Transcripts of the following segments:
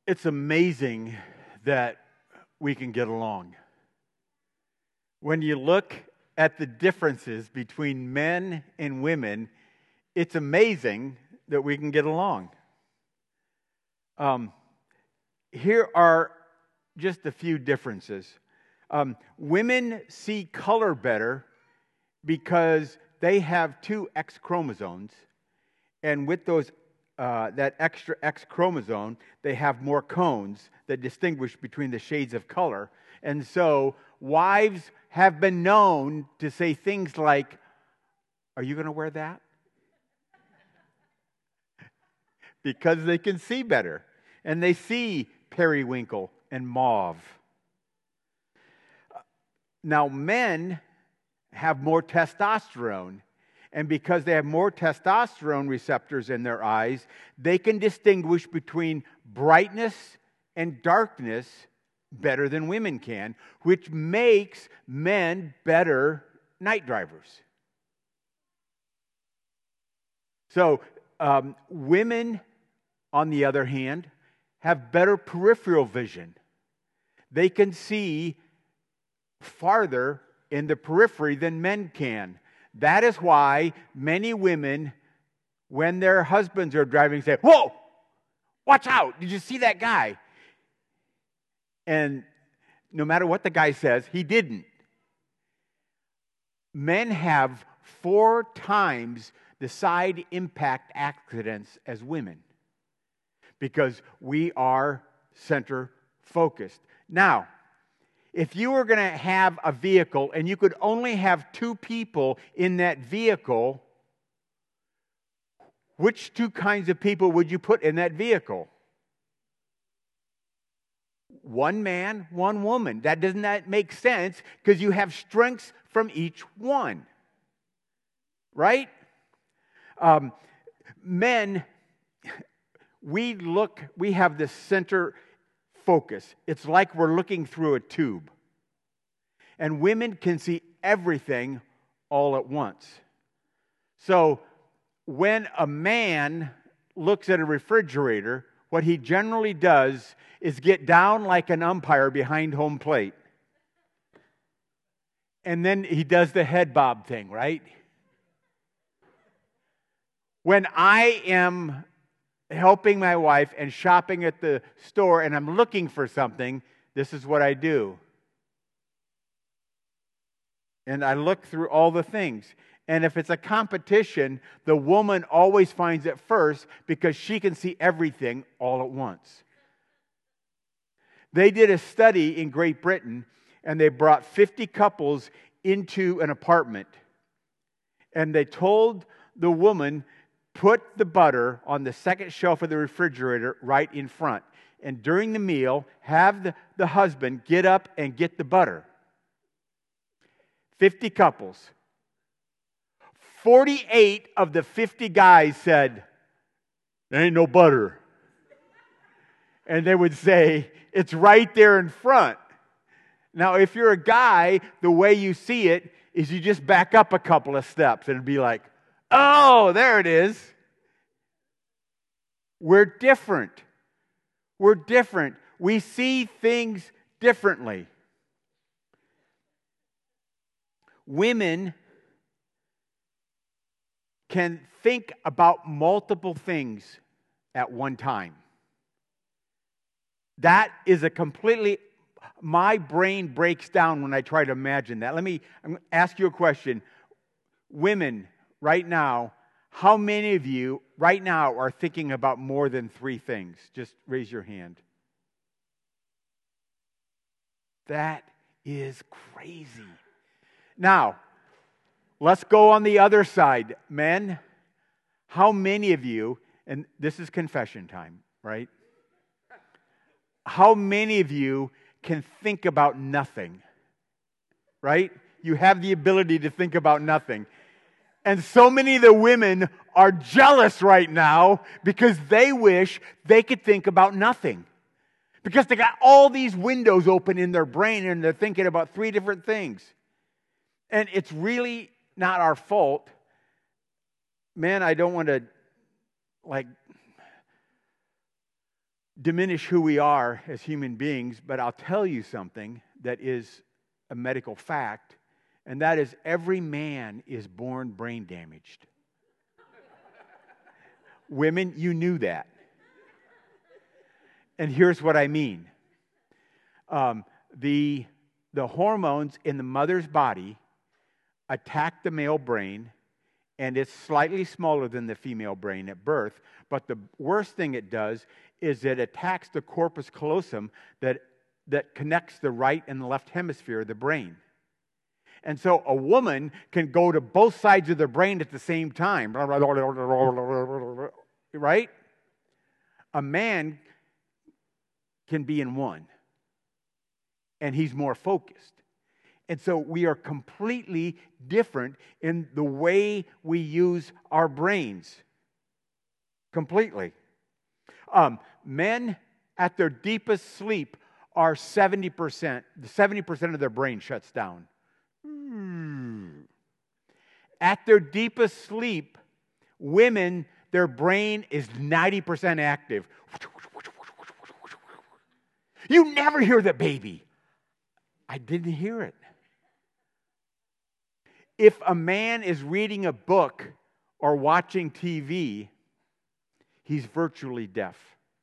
It's amazing that we can get along. When you look at the differences between men and women, it's amazing that we can get along. Here are just a few differences. Women see color better because they have two X chromosomes, and with those that extra X chromosome, they have more cones that distinguish between the shades of color. And so wives have been known to say things like, "Are you going to wear that?" Because they can see better. And they see periwinkle and mauve. Now, men have more testosterone. And because they have more testosterone receptors in their eyes, they can distinguish between brightness and darkness better than women can, which makes men better night drivers. So, women, on the other hand, have better peripheral vision. They can see farther in the periphery than men can. That is why many women, when their husbands are driving, say, "Whoa, watch out, did you see that guy?" And no matter what the guy says, he didn't. Men have 4 times the side impact accidents as women because we are center focused. Now, if you were going to have a vehicle and you could only have 2 people in that vehicle, which 2 kinds of people would you put in that vehicle? 1 man, 1 woman. Doesn't that make sense? Because you have strengths from each one. Right? Men, we have this center focus. It's like we're looking through a tube. And women can see everything all at once. So when a man looks at a refrigerator, what he generally does is get down like an umpire behind home plate. And then he does the head bob thing, right? When I am helping my wife and shopping at the store and I'm looking for something, this is what I do. And I look through all the things. And if it's a competition, the woman always finds it first because she can see everything all at once. They did a study in Great Britain, and they brought 50 couples into an apartment. And they told the woman, put the butter on the second shelf of the refrigerator right in front. And during the meal, have the husband get up and get the butter. 50 couples. 48 of the 50 guys said, "There ain't no butter." And they would say, "It's right there in front." Now, if you're a guy, the way you see it is you just back up a couple of steps and it'd be like, "Oh, there it is." We're different. We're different. We see things differently. Women can think about multiple things at one time. That is my brain breaks down when I try to imagine that. I'm going to ask you a question. Women, right now, how many of you right now are thinking about more than 3 things? Just raise your hand. That is crazy. Now, let's go on the other side. Men, how many of you, and this is confession time, right? How many of you can think about nothing? Right? You have the ability to think about nothing. And so many of the women are jealous right now because they wish they could think about nothing. Because they got all these windows open in their brain and they're thinking about 3 different things. And it's really not our fault. Man, I don't want to diminish who we are as human beings, but I'll tell you something that is a medical fact, and that is every man is born brain damaged. Women, you knew that. And here's what I mean. The hormones in the mother's body attack the male brain, and it's slightly smaller than the female brain at birth. But the worst thing it does is it attacks the corpus callosum that connects the right and the left hemisphere of the brain. And so a woman can go to both sides of the brain at the same time. Right? A man can be in one. And he's more focused. And so we are completely different in the way we use our brains. Completely. Men at their deepest sleep are 70%. 70% of their brain shuts down. At their deepest sleep, women, their brain is 90% active. You never hear the baby. I didn't hear it. If a man is reading a book or watching TV, he's virtually deaf.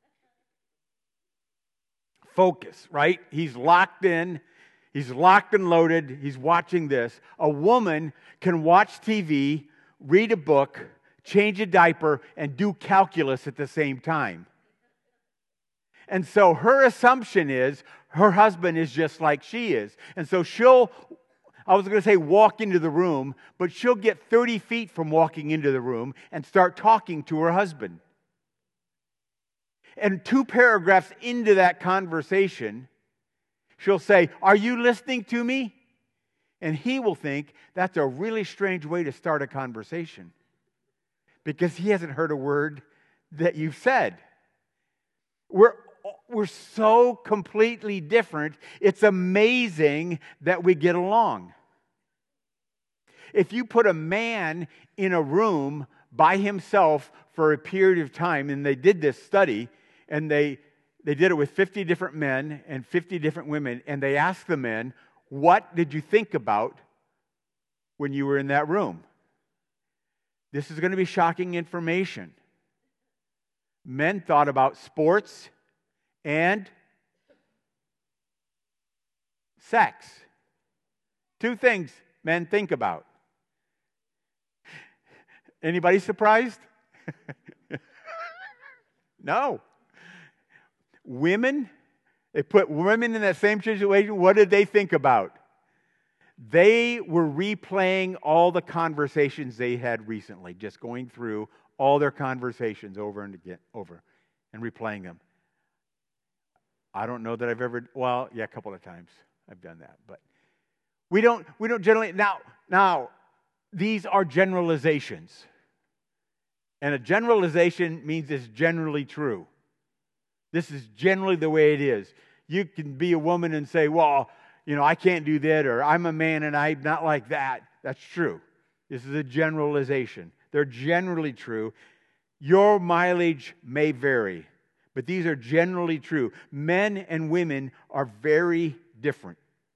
Focus, right? He's locked in. He's locked and loaded. He's watching this. A woman can watch TV, read a book, change a diaper, and do calculus at the same time. And so her assumption is her husband is just like she is. And so I was going to say walk into the room, but she'll get 30 feet from walking into the room and start talking to her husband. And 2 paragraphs into that conversation, she'll say, "Are you listening to me?" And he will think that's a really strange way to start a conversation because he hasn't heard a word that you've said. We're so completely different. It's amazing that we get along. If you put a man in a room by himself for a period of time, and they did this study, and they did it with 50 different men and 50 different women, and they asked the men, "What did you think about when you were in that room?" This is going to be shocking information. Men thought about sports and sex. 2 things men think about. Anybody surprised? No. Women, they put women in that same situation. What did they think about? They were replaying all the conversations they had recently, just going through all their conversations over and replaying them. I don't know that I've ever, a couple of times I've done that, but we don't generally, now, these are generalizations. And a generalization means it's generally true. This is generally the way it is. You can be a woman and say, I can't do that, or I'm a man and I'm not like that. That's true. This is a generalization. They're generally true. Your mileage may vary, but these are generally true. Men and women are very different.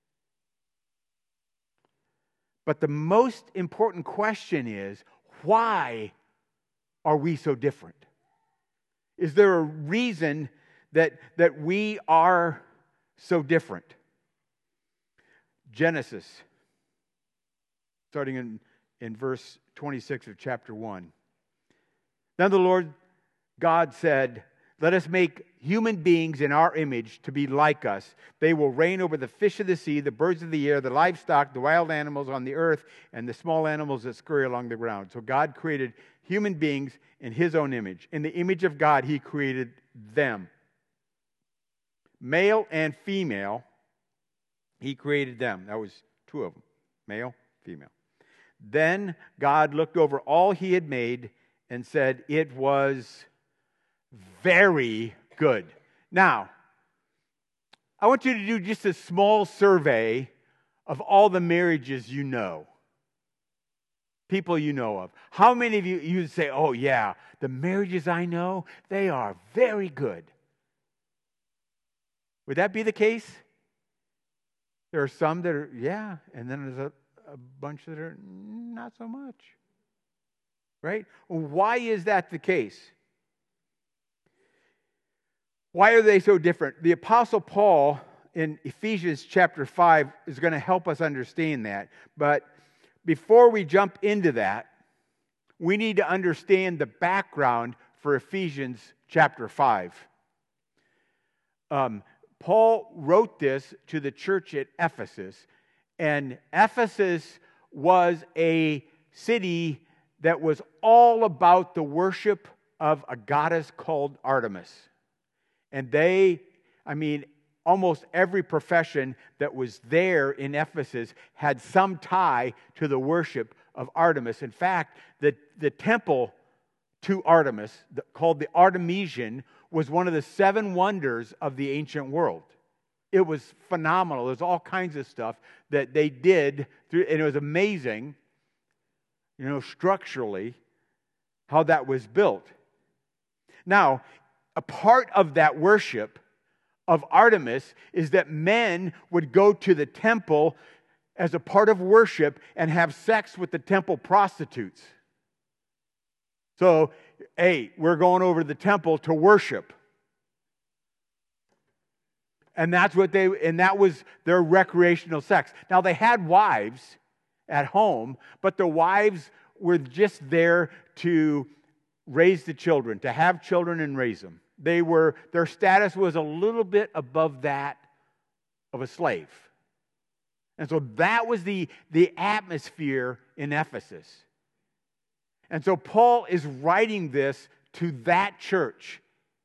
But the most important question is, why are we so different? Is there a reason that we are so different? Genesis, starting in verse 26 of chapter 1. Then the Lord God said, "Let us make human beings in our image to be like us. They will reign over the fish of the sea, the birds of the air, the livestock, the wild animals on the earth, and the small animals that scurry along the ground." So God created human beings in His own image. In the image of God, He created them. Male and female, He created them. That was 2 of them. Male, female. Then God looked over all He had made and said, it was very good. Now, I want you to do just a small survey of all the marriages you know. People you know of. How many of you say, "Oh yeah, the marriages I know, they are very good"? Would that be the case? There are some that are, yeah, and then there's a bunch that are not so much. Right? Why is that the case? Why are they so different? The Apostle Paul in Ephesians chapter 5 is going to help us understand that. But before we jump into that, we need to understand the background for Ephesians chapter 5. Paul wrote this to the church at Ephesus, and Ephesus was a city that was all about the worship of a goddess called Artemis. And almost every profession that was there in Ephesus had some tie to the worship of Artemis. In fact, the temple to Artemis, called the Artemision, was one of the 7 wonders of the ancient world. It was phenomenal. There's all kinds of stuff that they did, and it was amazing, structurally, how that was built. Now, a part of that worship of Artemis is that men would go to the temple as a part of worship and have sex with the temple prostitutes. So, hey, we're going over to the temple to worship. And that was their recreational sex. Now, they had wives at home, but the wives were just there to raise the children, to have children and raise them. Their status was a little bit above that of a slave. And so that was the atmosphere in Ephesus. And so Paul is writing this to that church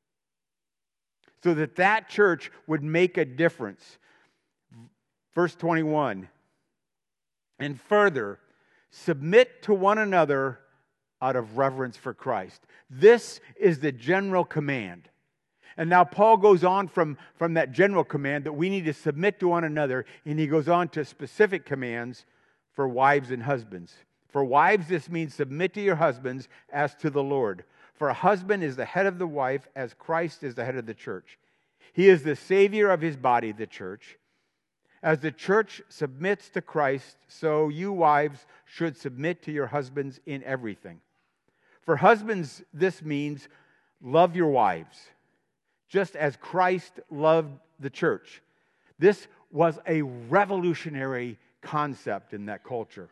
so that church would make a difference. Verse 21, and further, submit to one another out of reverence for Christ. This is the general command. And now Paul goes on from that general command that we need to submit to one another, and he goes on to specific commands for wives and husbands. For wives, this means submit to your husbands as to the Lord. For a husband is the head of the wife, as Christ is the head of the church. He is the Savior of his body, the church. As the church submits to Christ, so you wives should submit to your husbands in everything. For husbands, this means love your wives, just as Christ loved the church. This was a revolutionary concept in that culture.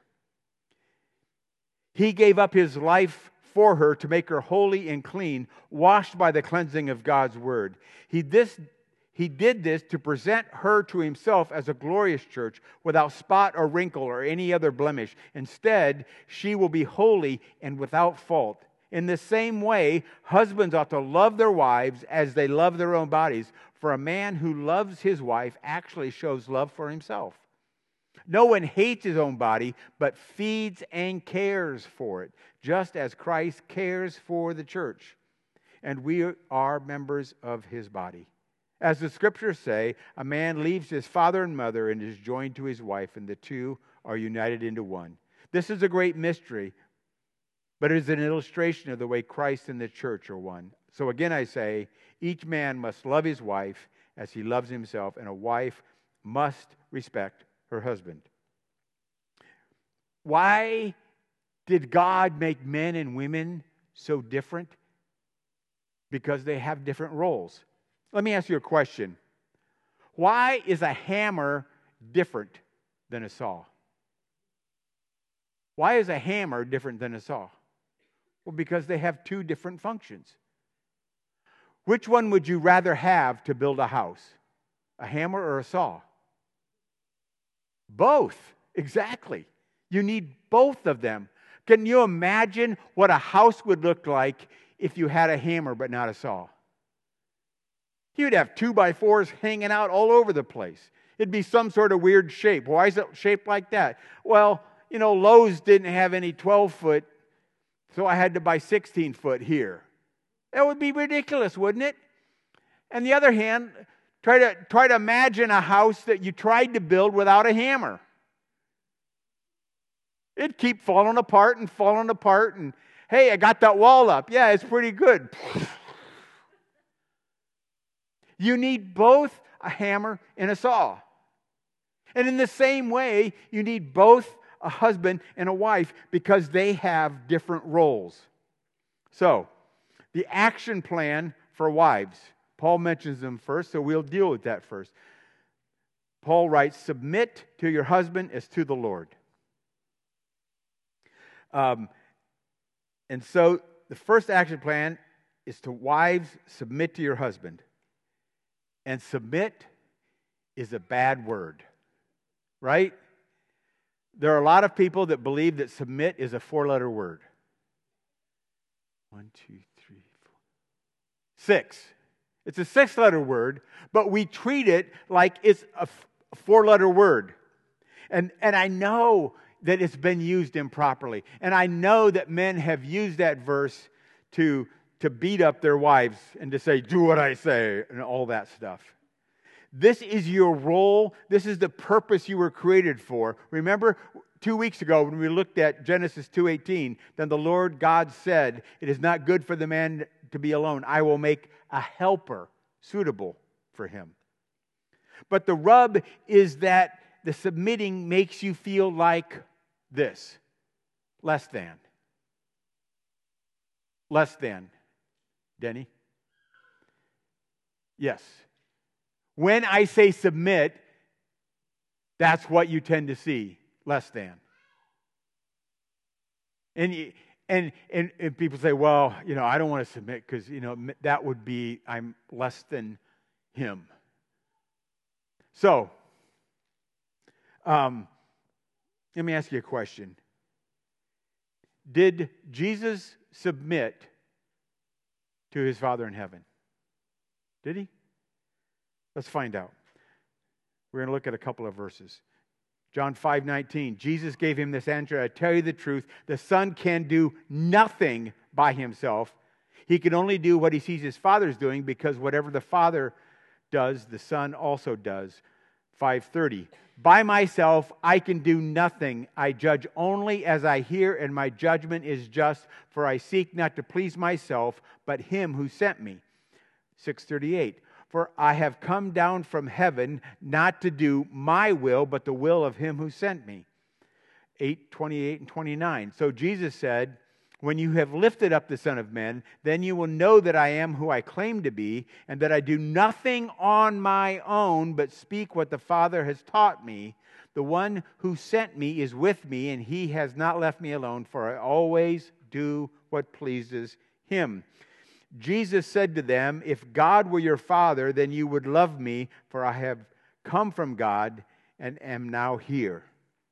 He gave up his life for her to make her holy and clean, washed by the cleansing of God's word. He did this to present her to himself as a glorious church without spot or wrinkle or any other blemish. Instead, she will be holy and without fault. In the same way, husbands ought to love their wives as they love their own bodies. For a man who loves his wife actually shows love for himself. No one hates his own body, but feeds and cares for it, just as Christ cares for the church. And we are members of his body. As the scriptures say, a man leaves his father and mother and is joined to his wife, and the two are united into one. This is a great mystery, but it is an illustration of the way Christ and the church are one. So again I say, each man must love his wife as he loves himself, and a wife must respect her husband. Why did God make men and women so different? Because they have different roles. Let me ask you a question. Why is a hammer different than a saw? Why is a hammer different than a saw? Well, because they have two different functions. Which one would you rather have to build a house? A hammer or a saw? Both. Exactly. You need both of them. Can you imagine what a house would look like if you had a hammer but not a saw? You'd have 2x4s hanging out all over the place. It'd be some sort of weird shape. Why is it shaped like that? Well, Lowe's didn't have any 12-foot, so I had to buy 16-foot here. That would be ridiculous, wouldn't it? On the other hand, try to imagine a house that you tried to build without a hammer. It'd keep falling apart, and hey, I got that wall up. Yeah, it's pretty good. You need both a hammer and a saw. And in the same way, you need both a husband and a wife because they have different roles. So, the action plan for wives. Paul mentions them first, so we'll deal with that first. Paul writes, submit to your husband as to the Lord. And so the first action plan is to wives, submit to your husband. And submit is a bad word, right? There are a lot of people that believe that submit is a 4-letter word. 1, 2, 3, 4, 6. It's a 6-letter word, but we treat it like it's a 4-letter word. And I know that it's been used improperly. And I know that men have used that verse to beat up their wives and to say, do what I say, and all that stuff. This is your role. This is the purpose you were created for. Remember 2 weeks ago when we looked at Genesis 2:18, then the Lord God said, it is not good for the man to be alone. I will make a helper suitable for him. But the rub is that the submitting makes you feel like this. Less than. Less than. Denny? Yes. When I say submit, that's what you tend to see. Less than. And people say, well, I don't want to submit because, that would be, I'm less than him. So, let me ask you a question. Did Jesus submit to his Father in heaven? Did he? Let's find out. We're going to look at a couple of verses. John 5:19, Jesus gave him this answer, I tell you the truth, the Son can do nothing by himself. He can only do what he sees his Father's doing, because whatever the Father does, the Son also does. 5:30, by myself I can do nothing. I judge only as I hear, and my judgment is just, for I seek not to please myself, but him who sent me. 6:38, for I have come down from heaven not to do my will, but the will of him who sent me. 8:28 and 29. So Jesus said, when you have lifted up the Son of Man, then you will know that I am who I claim to be, and that I do nothing on my own, but speak what the Father has taught me. The one who sent me is with me, and he has not left me alone, for I always do what pleases him. Jesus said to them, if God were your Father, then you would love me, for I have come from God and am now here.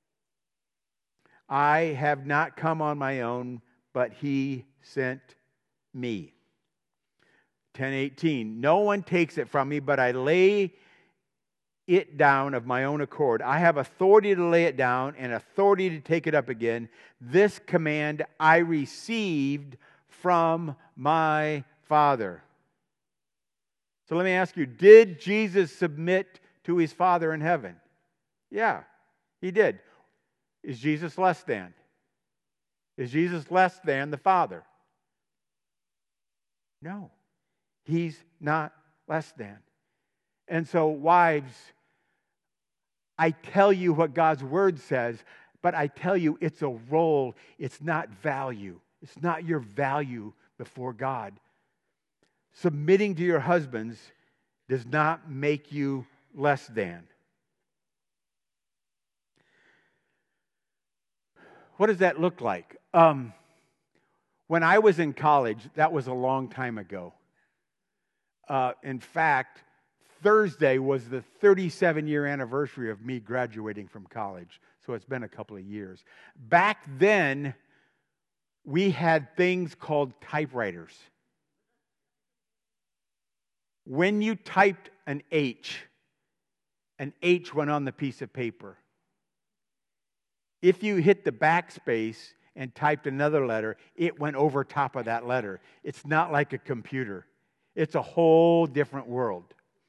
I have not come on my own, but he sent me. 10:18, no one takes it from me, but I lay it down of my own accord. I have authority to lay it down and authority to take it up again. This command I received from my Father. So let me ask you, did Jesus submit to his Father in heaven? Yeah, he did. Is Jesus less than? Is Jesus less than the Father? No, he's not less than. And so, wives, I tell you what God's Word says, but I tell you it's a role, it's not value. It's not your value before God. Submitting to your husbands does not make you less than. What does that look like? When I was in college, that was a long time ago. In fact, Thursday was the 37-year anniversary of me graduating from college. So it's been a couple of years. Back then, we had things called typewriters. When you typed an H went on the piece of paper. If you hit the backspace and typed another letter, it went over top of that letter. It's not like a computer. It's a whole different world.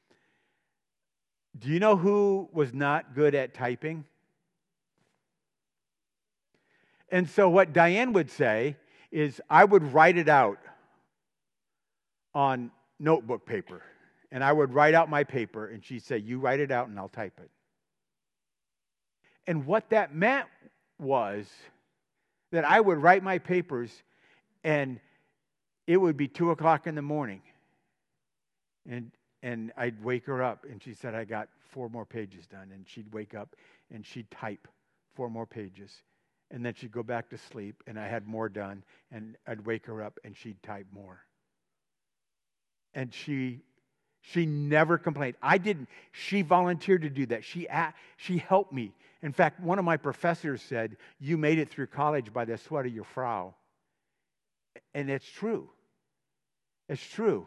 Do you know who was not good at typing? And so what Diane would say is I would write it out on notebook paper. And I would write out my paper, and she'd say, you write it out and I'll type it. And what that meant was that I would write my papers, and it would be 2 o'clock in the morning. And I'd wake her up, and she said, I got 4 more pages done. And she'd wake up, and she'd type 4 more pages. And then she'd go back to sleep, and I had more done. And I'd wake her up, and she'd type more. And she never complained. I didn't. She volunteered to do that. She helped me. In fact, one of my professors said, you made it through college by the sweat of your brow. And it's true. It's true.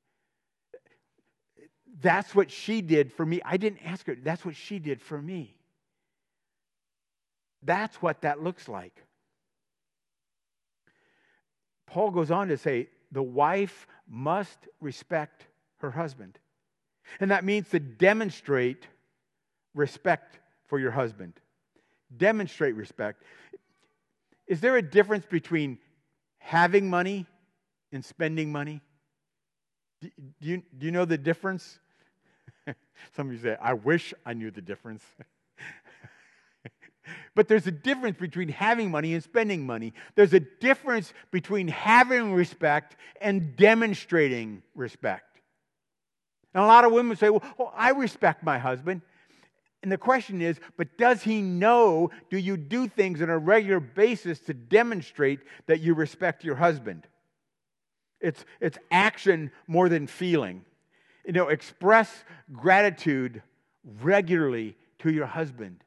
That's what she did for me. I didn't ask her. That's what she did for me. That's what that looks like. Paul goes on to say, the wife must respect her husband. And that means to demonstrate respect for your husband. Demonstrate respect. Is there a difference between having money and spending money? Do you know the difference? Some of you say, I wish I knew the difference. But there's a difference between having money and spending money. There's a difference between having respect and demonstrating respect. And a lot of women say, well, I respect my husband. And the question is, but does he know, do you do things on a regular basis to demonstrate that you respect your husband? It's action more than feeling. Express gratitude regularly to your husband.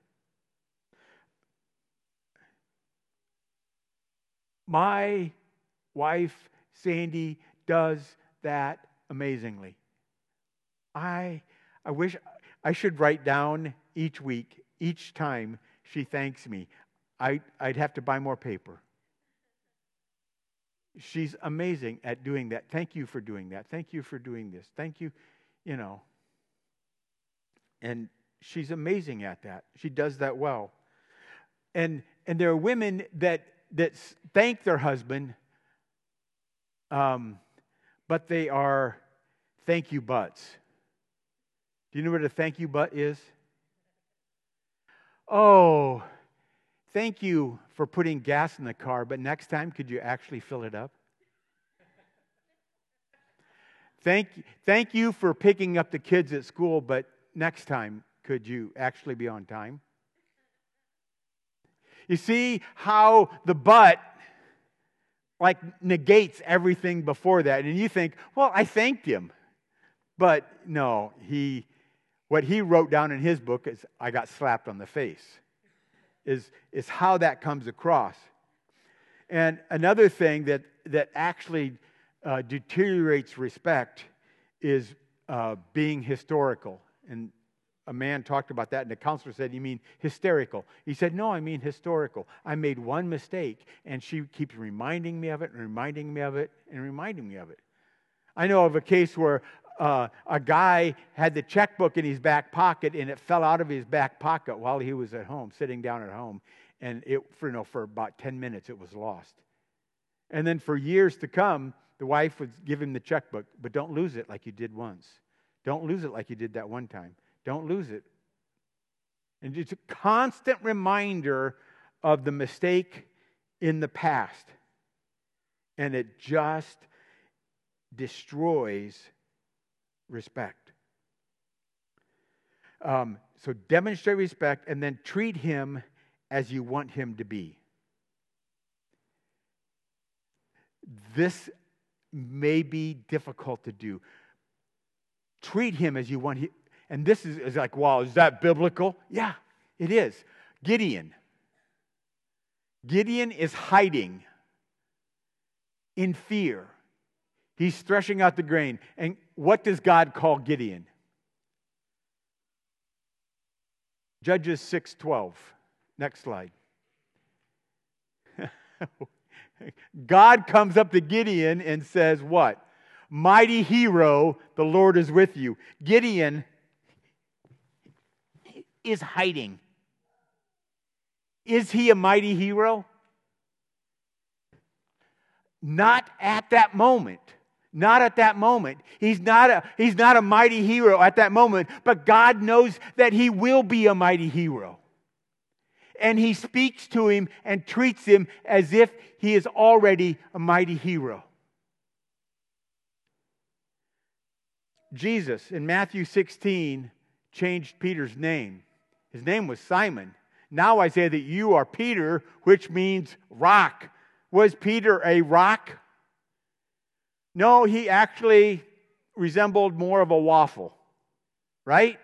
My wife, Sandy, does that amazingly. I wish I should write down each week, each time she thanks me. I'd have to buy more paper. She's amazing at doing that. Thank you for doing that. Thank you for doing this. Thank you, And she's amazing at that. She does that well. And there are women that thank their husband, but they are thank you buts. Do you know what a thank you but is? Oh, thank you for putting gas in the car, but next time, could you actually fill it up? Thank you for picking up the kids at school, but next time, could you actually be on time? You see how the but negates everything before that. And you think, well, I thanked him. But no, what he wrote down in his book is, I got slapped on the face, is how that comes across. And another thing that actually deteriorates respect is being historical. And a man talked about that, and the counselor said, you mean hysterical? He said, no, I mean historical. I made one mistake, and she keeps reminding me of it, and reminding me of it, and reminding me of it. I know of a case where a guy had the checkbook in his back pocket, and it fell out of his back pocket while he was at home, sitting down at home, and for about 10 minutes it was lost. And then for years to come, the wife would give him the checkbook, but don't lose it like you did once. Don't lose it like you did that one time. Don't lose it. And it's a constant reminder of the mistake in the past. And it just destroys respect. So demonstrate respect and then treat him as you want him to be. This may be difficult to do. Treat him as you want him. And this is like, wow, is that biblical? Yeah, it is. Gideon is hiding in fear. He's threshing out the grain. And what does God call Gideon? Judges 6:12. Next slide. God comes up to Gideon and says what? Mighty hero, the Lord is with you. Gideon is hiding. Is he a mighty hero? Not at that moment. Not at that moment. He's not a mighty hero at that moment, but God knows that he will be a mighty hero. And he speaks to him and treats him as if he is already a mighty hero. Jesus, in Matthew 16, changed Peter's name. His name was Simon. Now I say that you are Peter, which means rock. Was Peter a rock? No, he actually resembled more of a waffle. Right?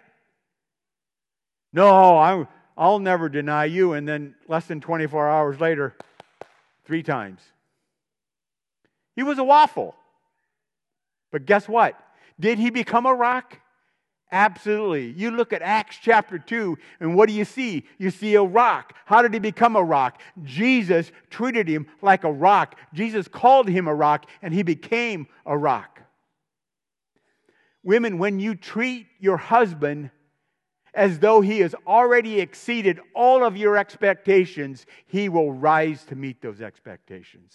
No, I'll never deny you. And then less than 24 hours later, 3 times. He was a waffle. But guess what? Did he become a rock? Absolutely. You look at Acts chapter 2, and what do you see? You see a rock. How did he become a rock? Jesus treated him like a rock. Jesus called him a rock, and he became a rock. Women, when you treat your husband as though he has already exceeded all of your expectations, he will rise to meet those expectations.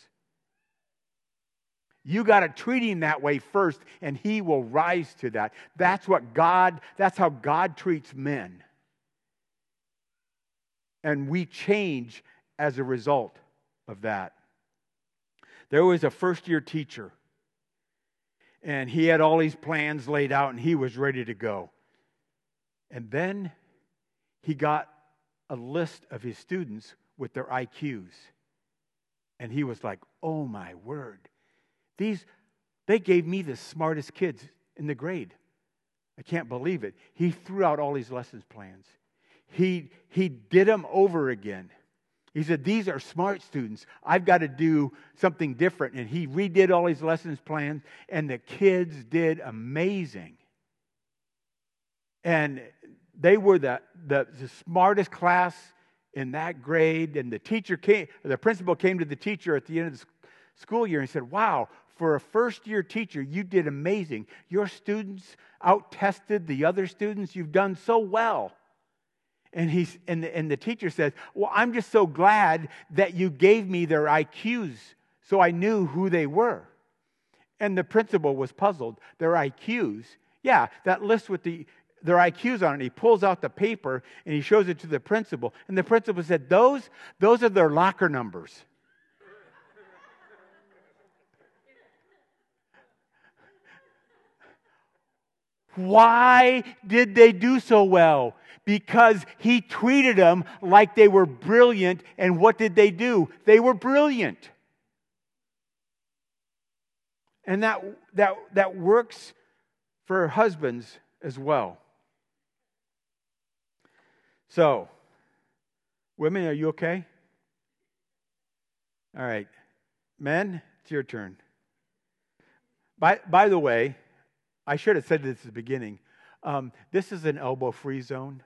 You got to treat him that way first, and he will rise to that. That's how God treats men. And we change as a result of that. There was a first-year teacher, and he had all these plans laid out, and he was ready to go. And then he got a list of his students with their IQs. And he was like, oh my word. They gave me the smartest kids in the grade. I can't believe it. He threw out all these lessons plans. He did them over again. He said, these are smart students. I've got to do something different. And he redid all his lessons plans, and the kids did amazing. And they were the smartest class in that grade. And the principal came to the teacher at the end of the school year and he said, wow, for a first-year teacher, you did amazing. Your students out-tested the other students. You've done so well. And the teacher says, well, I'm just so glad that you gave me their IQs so I knew who they were. And the principal was puzzled. Their IQs? Yeah, that list with their IQs on it. He pulls out the paper and he shows it to the principal. And the principal said, those are their locker numbers. Why did they do so well? Because he treated them like they were brilliant. And what did they do? They were brilliant. And that works for husbands as well. So, women, are you okay? All right. Men, it's your turn. By the way, I should have said this at the beginning. This is an elbow-free zone.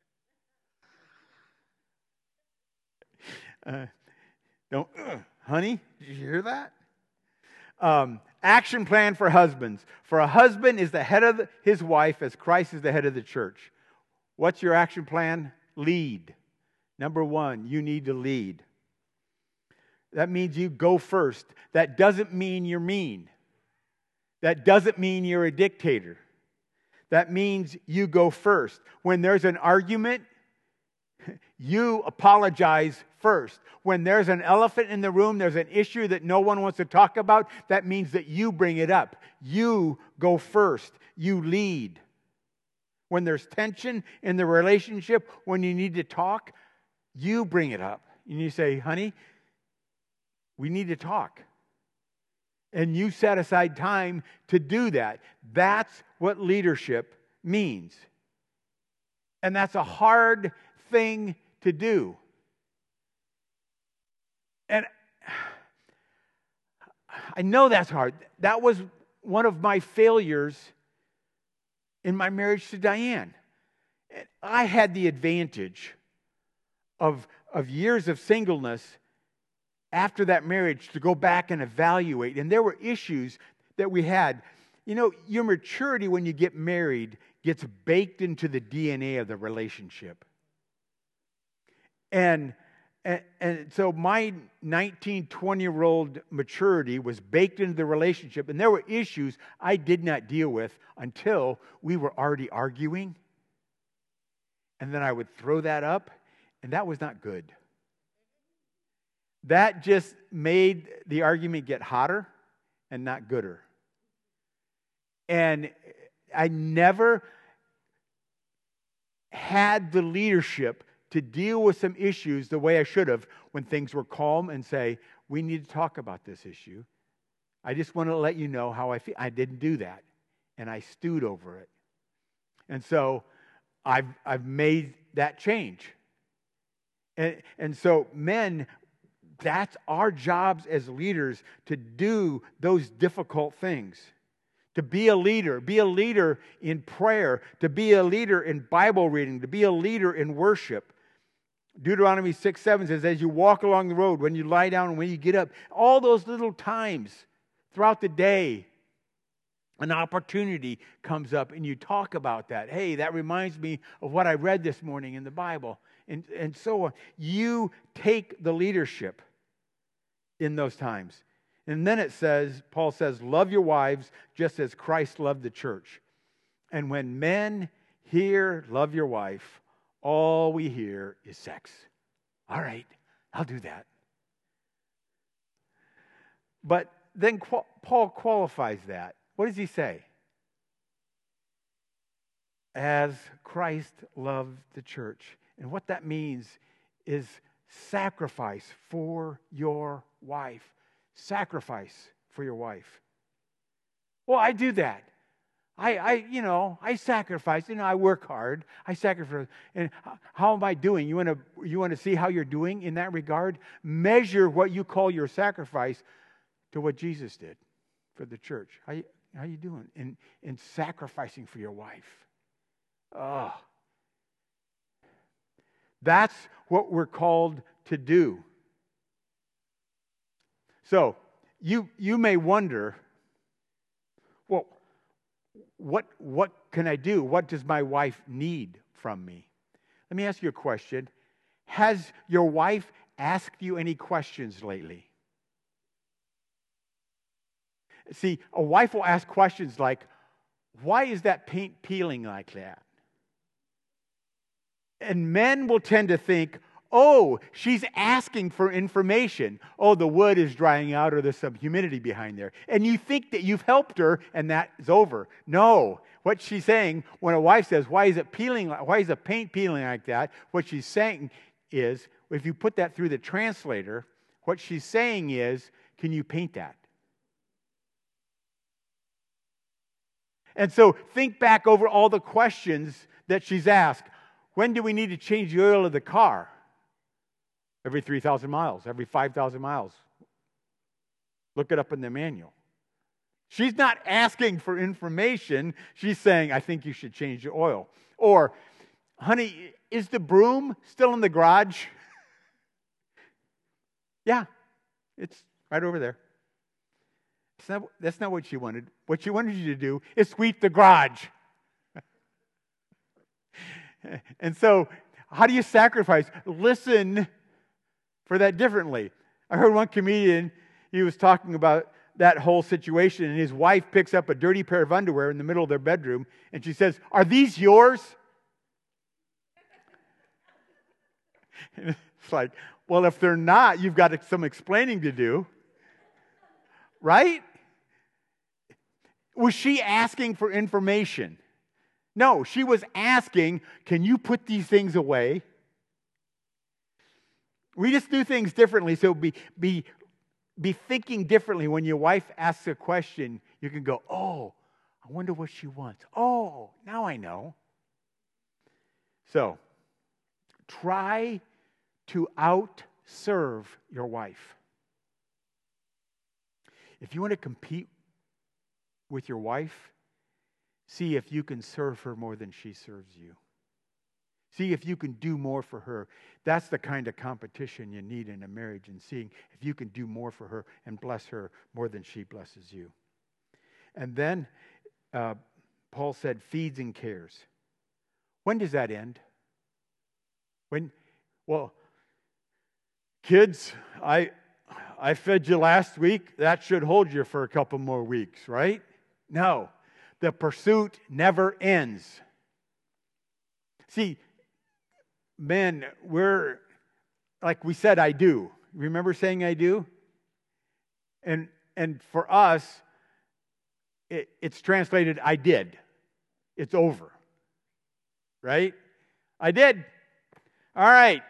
Honey, did you hear that? Action plan for husbands. For a husband is the head of his wife as Christ is the head of the church. What's your action plan? Lead. Number 1, you need to lead. That means you go first. That doesn't mean you're mean. That doesn't mean you're a dictator. That means you go first. When there's an argument, you apologize first. When there's an elephant in the room, there's an issue that no one wants to talk about, that means that you bring it up. You go first. You lead. When there's tension in the relationship, when you need to talk, you bring it up. And you say, honey, we need to talk. And you set aside time to do that. That's what leadership means. And that's a hard thing to do. And I know that's hard. That was one of my failures in my marriage to Diane. I had the advantage of years of singleness after that marriage to go back and evaluate. And there were issues that we had. You know, your maturity when you get married gets baked into the DNA of the relationship. And And so my 19, 20-year-old maturity was baked into the relationship, and there were issues I did not deal with until we were already arguing. And then I would throw that up, and that was not good. That just made the argument get hotter and not gooder. And I never had the leadership to deal with some issues the way I should have when things were calm and say, we need to talk about this issue. I just want to let you know how I feel. I didn't do that. And I stewed over it. And so I've made that change. And so men, that's our jobs as leaders, to do those difficult things. To be a leader in prayer, to be a leader in Bible reading, to be a leader in worship. Deuteronomy 6:7 says, as you walk along the road, when you lie down and when you get up, all those little times throughout the day, an opportunity comes up and you talk about that. Hey, that reminds me of what I read this morning in the Bible. And so on. You take the leadership in those times. And then it says, Paul says, love your wives just as Christ loved the church. And when men hear love your wife, all we hear is sex. All right, I'll do that. But then Paul qualifies that. What does he say? As Christ loved the church. And what that means is sacrifice for your wife. Sacrifice for your wife. Well, I do that. I sacrifice. I work hard. I sacrifice. And how am I doing? You want to see how you're doing in that regard? Measure what you call your sacrifice to what Jesus did for the church. How you doing in sacrificing for your wife? Oh, that's what we're called to do. So you may wonder, well, what can I do? What does my wife need from me? Let me ask you a question. Has your wife asked you any questions lately? See, a wife will ask questions like, why is that paint peeling like that? And men will tend to think, oh, she's asking for information. Oh, the wood is drying out or there's some humidity behind there. And you think that you've helped her and that is over. No. What she's saying, when a wife says, why is it paint peeling like that? What she's saying is, if you put that through the translator, what she's saying is, can you paint that? And so think back over all the questions that she's asked. When do we need to change the oil of the car? Every 3,000 miles, every 5,000 miles. Look it up in the manual. She's not asking for information. She's saying, I think you should change the oil. Or, honey, is the broom still in the garage? Yeah, it's right over there. That's not what she wanted. What she wanted you to do is sweep the garage. And so, how do you sacrifice? Listen for that differently. I heard one comedian, he was talking about that whole situation, and his wife picks up a dirty pair of underwear in the middle of their bedroom, and she says, are these yours? And it's like, well, if they're not, you've got some explaining to do. Right? Was she asking for information? No, she was asking, can you put these things away? We just do things differently, so be thinking differently. When your wife asks a question, you can go, oh, I wonder what she wants. Oh, now I know. So, try to outserve your wife. If you want to compete with your wife, see if you can serve her more than she serves you. See if you can do more for her. That's the kind of competition you need in a marriage, and seeing if you can do more for her and bless her more than she blesses you. And then Paul said, feeds and cares. When does that end? Well, Kids, I fed you last week. That should hold you for a couple more weeks, right? No. The pursuit never ends. See, men, we're, like we said, I do. Remember saying I do? And for us, it's translated, I did. It's over. Right? I did. All right.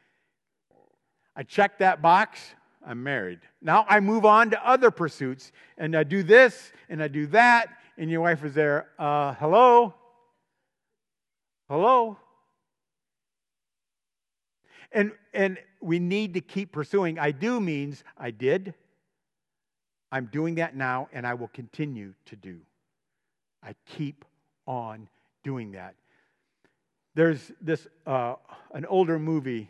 I checked that box. I'm married. Now I move on to other pursuits. And I do this, and I do that. And your wife is there. Hello? Hello? And we need to keep pursuing. I do means I did. I'm doing that now, and I will continue to do. I keep on doing that. There's this an older movie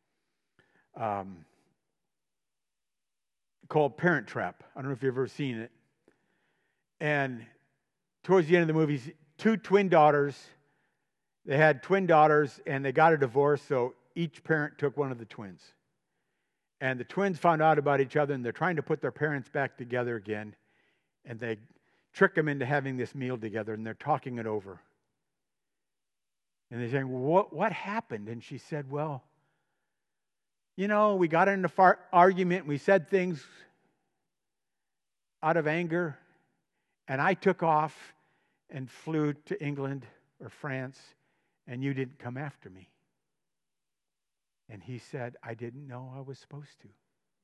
called Parent Trap. I don't know if you've ever seen it. And towards the end of the movie, two twin daughters. They had twin daughters, and they got a divorce, so each parent took one of the twins. And the twins found out about each other, and they're trying to put their parents back together again. And they trick them into having this meal together, and they're talking it over. And they're saying, well, what happened? And she said, well, you know, we got in an argument, and we said things out of anger, and I took off and flew to England or France, and you didn't come after me. And he said, I didn't know I was supposed to.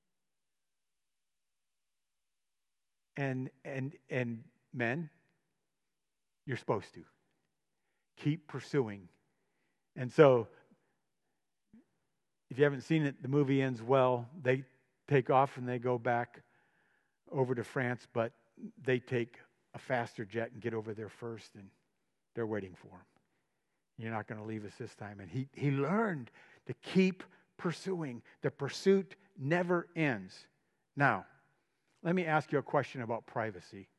And men, you're supposed to. Keep pursuing. And so, if you haven't seen it, the movie ends well. They take off and they go back over to France, but they take a faster jet and get over there first, and they're waiting for him. You're not going to leave us this time. And he learned to keep pursuing. The pursuit never ends. Now, let me ask you a question about privacy.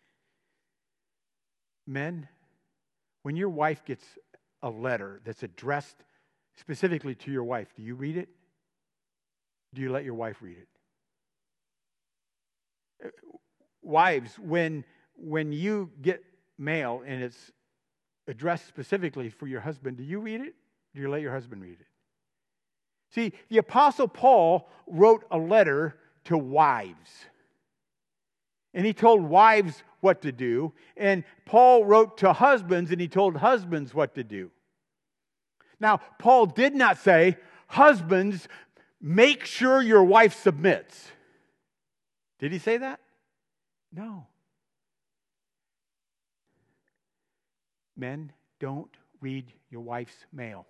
Men, when your wife gets a letter that's addressed specifically to your wife, do you read it? Do you let your wife read it? Wives, when you get mail and it's addressed specifically for your husband, do you read it? Do you let your husband read it? See, the Apostle Paul wrote a letter to wives. And he told wives what to do. And Paul wrote to husbands, and he told husbands what to do. Now, Paul did not say, husbands, make sure your wife submits. Did he say that? No. Men, don't read your wife's mail.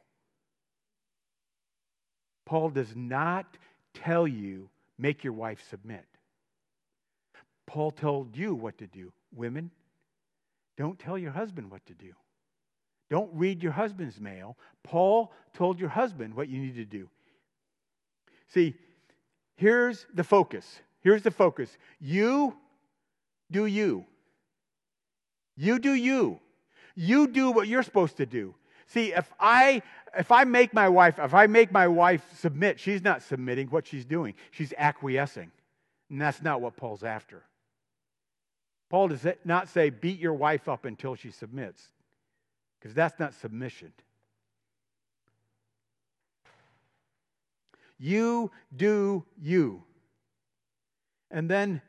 Paul does not tell you, make your wife submit. Paul told you what to do. Women, don't tell your husband what to do. Don't read your husband's mail. Paul told your husband what you need to do. See, here's the focus. Here's the focus. You do you. You do you. You do what you're supposed to do. See, if I make my wife submit, she's not submitting. What she's doing, she's acquiescing. And that's not what Paul's after. Paul does not say, beat your wife up until she submits, because that's not submission. You do you. And then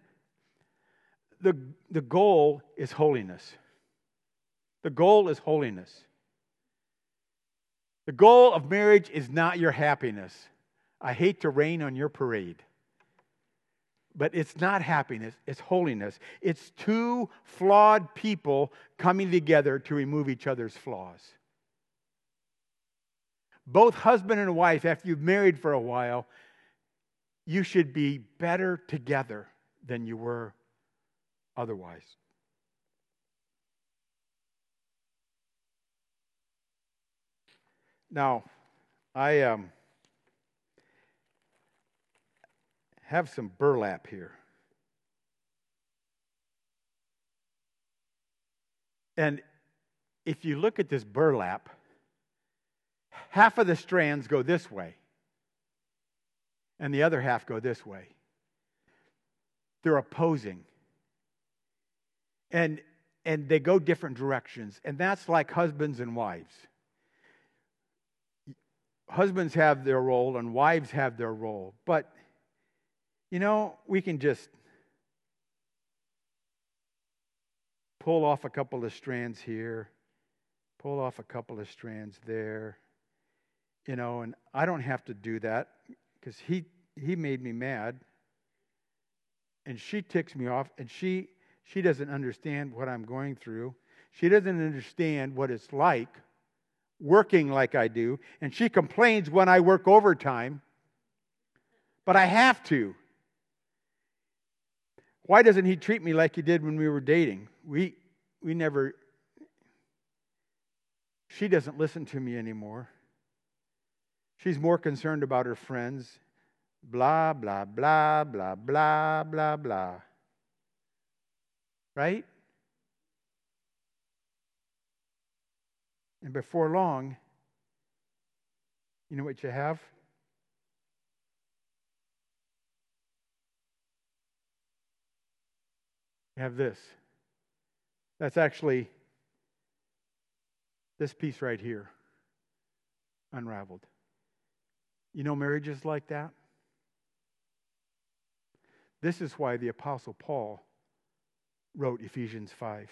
the goal is holiness. The goal is holiness. The goal of marriage is not your happiness. I hate to rain on your parade. But it's not happiness, it's holiness. It's two flawed people coming together to remove each other's flaws. Both husband and wife, after you've married for a while, you should be better together than you were otherwise. Now, I have some burlap here. And if you look at this burlap, half of the strands go this way, and the other half go this way. They're opposing. And they go different directions. And that's like husbands and wives. Husbands have their role and wives have their role. But, we can just pull off a couple of strands here, pull off a couple of strands there, and I don't have to do that because he made me mad. And she ticks me off, and she doesn't understand what I'm going through. She doesn't understand what it's like working like I do, and she complains when I work overtime, but I have to. Why doesn't he treat me like he did when we were dating? We never... She doesn't listen to me anymore. She's more concerned about her friends. Blah, blah, blah, blah, blah, blah, blah. Right? And before long, you know what you have? You have this. That's actually this piece right here, unraveled. Marriages like that? This is why the Apostle Paul wrote Ephesians 5.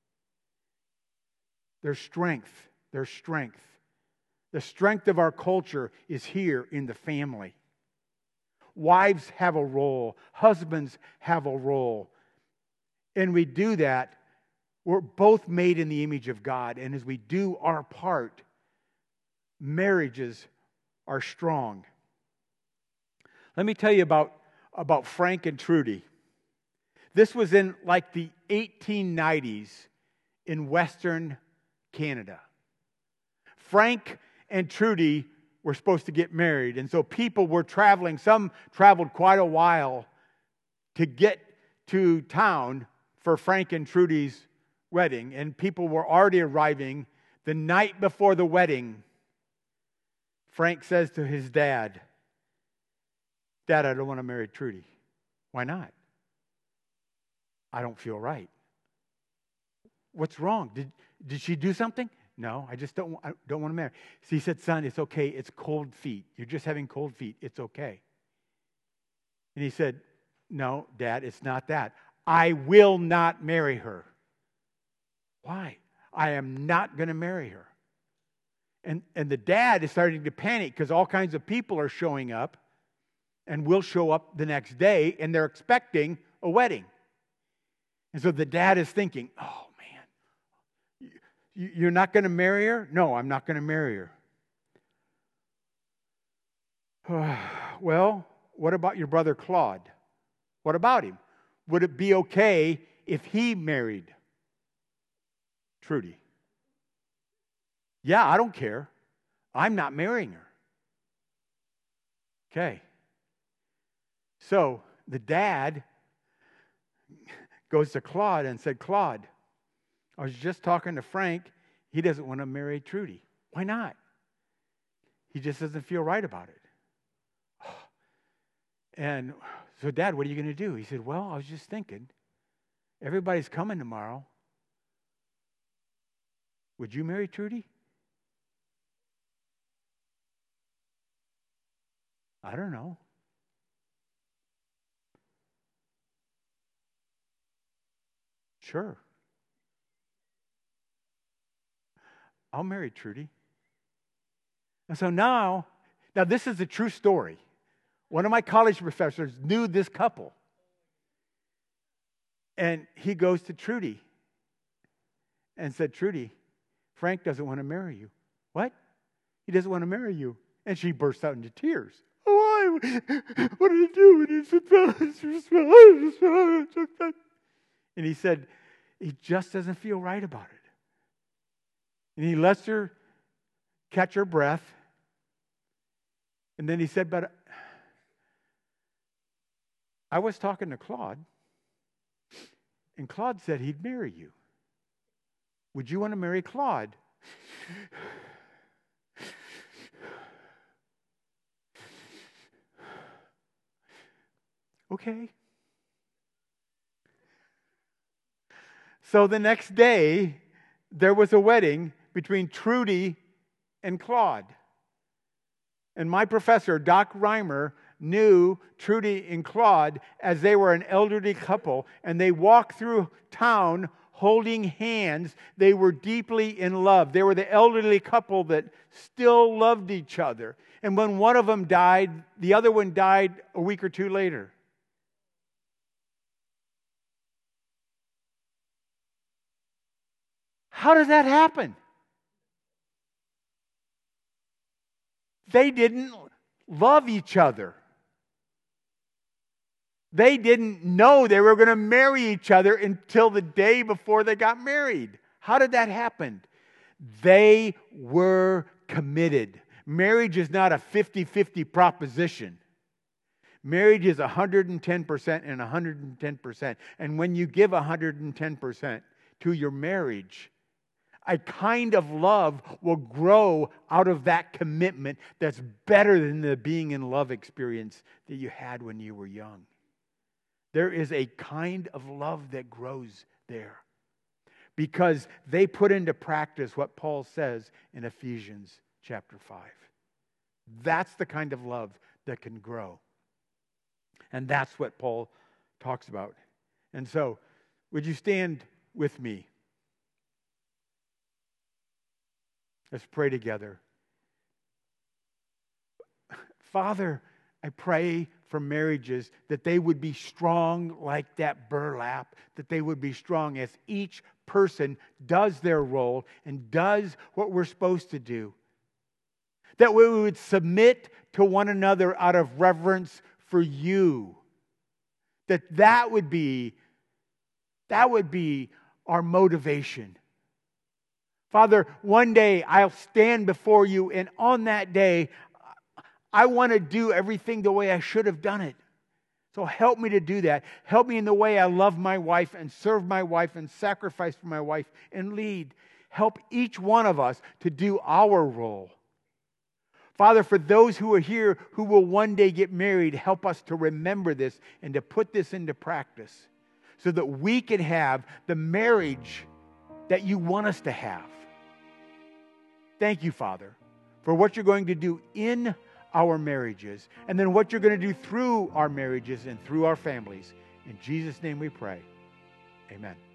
Their strength. The strength of our culture is here in the family. Wives have a role. Husbands have a role. And we do that. We're both made in the image of God. And as we do our part, marriages are strong. Let me tell you about Frank and Trudy. This was in like the 1890s in Western Canada. Frank and Trudy were supposed to get married, and so people were traveling. Some traveled quite a while to get to town for Frank and Trudy's wedding, and people were already arriving. The night before the wedding, Frank says to his dad, "Dad, I don't want to marry Trudy." "Why not?" "I don't feel right." "What's wrong? Did she do something?" "No, I just don't want to marry." So he said, "Son, it's okay. It's cold feet. You're just having cold feet. It's okay." And he said, "No, Dad, it's not that. I will not marry her." "Why?" "I am not going to marry her." And the dad is starting to panic because all kinds of people are showing up and will show up the next day, and they're expecting a wedding. And so the dad is thinking, "Oh, man, you're not going to marry her?" "No, I'm not going to marry her." "Well, what about your brother Claude? What about him? Would it be okay if he married Trudy?" "Yeah, I don't care. I'm not marrying her." Okay. So the dad goes to Claude and said, "Claude, I was just talking to Frank. He doesn't want to marry Trudy." "Why not?" "He just doesn't feel right about it." And so, Dad, what are you going to do? He said, "Well, I was just thinking, everybody's coming tomorrow. Would you marry Trudy?" "I don't know." "Sure. I'll marry Trudy." And so now this is a true story. One of my college professors knew this couple. And he goes to Trudy and said, "Trudy, Frank doesn't want to marry you." "What? He doesn't want to marry you?" And she burst out into tears. "Oh, what did he do?" And he said, "He just doesn't feel right about it." And he lets her catch her breath. And then he said, "But I was talking to Claude, and Claude said he'd marry you. Would you want to marry Claude?" Okay. So the next day, there was a wedding between Trudy and Claude. And my professor, Doc Reimer, knew Trudy and Claude as they were an elderly couple, and they walked through town holding hands. They were deeply in love. They were the elderly couple that still loved each other. And when one of them died, the other one died a week or two later. How does that happen? They didn't love each other. They didn't know they were going to marry each other until the day before they got married. How did that happen? They were committed. Marriage is not a 50-50 proposition. Marriage is 110% and 110%. And when you give 110% to your marriage, a kind of love will grow out of that commitment that's better than the being in love experience that you had when you were young. There is a kind of love that grows there because they put into practice what Paul says in Ephesians chapter 5. That's the kind of love that can grow. And that's what Paul talks about. And so, would you stand with me? Let's pray together. Father, I pray for marriages that they would be strong like that burlap, that they would be strong as each person does their role and does what we're supposed to do. That we would submit to one another out of reverence for you. That would be our motivation. Father, one day I'll stand before you, and on that day, I want to do everything the way I should have done it. So help me to do that. Help me in the way I love my wife and serve my wife and sacrifice for my wife and lead. Help each one of us to do our role. Father, for those who are here who will one day get married, help us to remember this and to put this into practice so that we can have the marriage that you want us to have. Thank you, Father, for what you're going to do in our marriages and then what you're going to do through our marriages and through our families. In Jesus' name we pray. Amen.